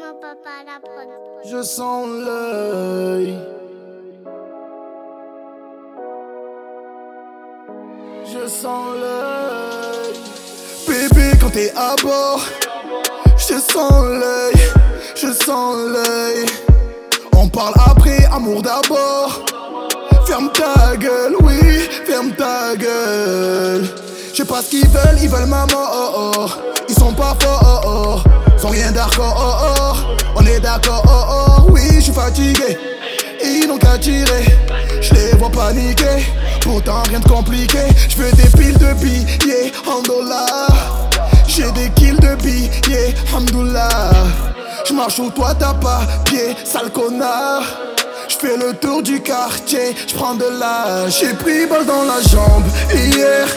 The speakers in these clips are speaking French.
mon papa la prod. Je sens l'œil. Je sens l'œil. Bébé, quand t'es à bord, je sens l'œil. Je sens l'œil. On parle après, amour d'abord. Ferme ta gueule, oui, ferme ta gueule. Je sais pas ce qu'ils veulent ma mort. Ils sont pas forts, sont rien d'accord. On est d'accord, oui, je suis fatigué. Ils n'ont qu'à tirer, je les vois paniquer. Pourtant rien de compliqué, je veux des piles de billets en dollars. J'ai des kills de billets, hamdoullah. Je marche où toi t'as pas pied, sale connard. J'fais le tour du quartier, j'prends de l'âge. J'ai pris balle dans la jambe hier.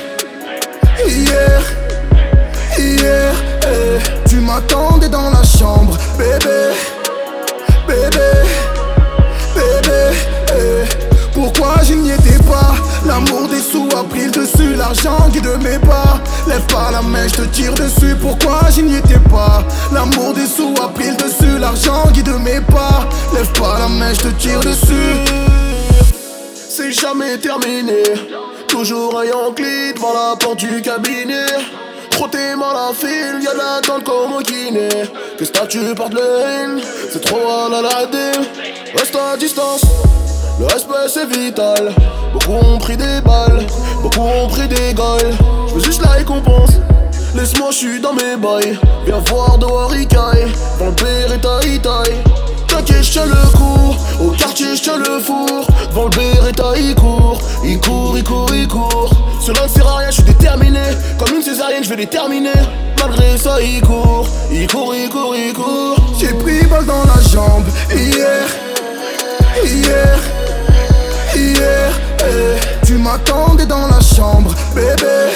Tu m'attendais dans la chambre, bébé. Pourquoi je n'y étais pas? L'amour des sous a pris le dessus, l'argent guide mes pas. Lève pas la main, je te tire dessus. Pourquoi je n'y étais pas? L'amour des sous a pris le dessus, l'argent guide mes pas. Lève pas la main, je te tire dessus. C'est jamais terminé, toujours ayant clé devant la porte du cabinet. Trop t'es mal à fil, y'a de l'attente comme au kiné. Qu'est-ce que tu portes le haine? C'est trop à la ladée. Reste à distance, le respect c'est vital. Beaucoup ont pris des balles, beaucoup ont pris des goals. J'veux juste la récompense, laisse-moi j'suis dans mes bails. Viens voir dehors Ikai, Vampire et taille. T'inquiète j'tiens le coup, au quartier j'tiens le four. Devant le Beretta il court. Cela ne sert à rien, j'suis déterminé. Comme une césarienne j'vais les terminer. Malgré ça il court. J'ai pris balle dans la jambe hier. Tu m'attendais dans la chambre, bébé.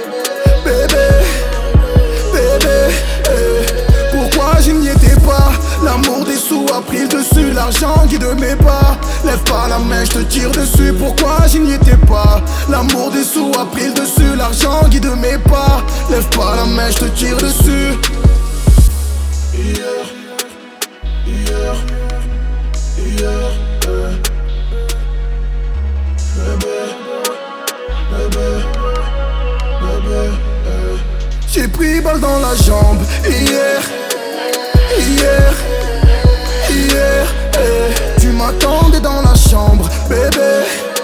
Pourquoi je n'y étais pas? L'amour des sous a pris le dessus, l'argent guide mes pas. Lève pas la main, je te tire dessus. Pourquoi je n'y étais pas? L'amour des sous a pris le dessus, l'argent guide mes pas. Lève pas la main, je te tire dessus. J'ai pris balle dans la jambe hier. Tu m'attendais dans la chambre, bébé.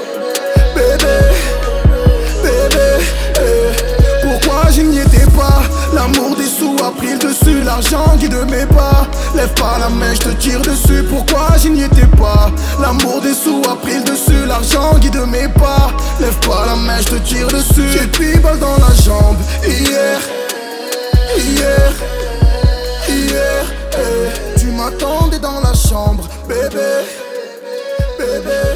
Pourquoi je n'y étais pas? L'amour des sous a pris le dessus, l'argent guide mes pas. Lève pas la main, je te tire dessus. Pourquoi je n'y étais pas? L'amour des sous a pris le dessus, l'argent guide mes pas. Lève pas la main, je te tire dessus. J'ai pris balle dans la jambe hier. Tu m'attendais dans la chambre, bébé.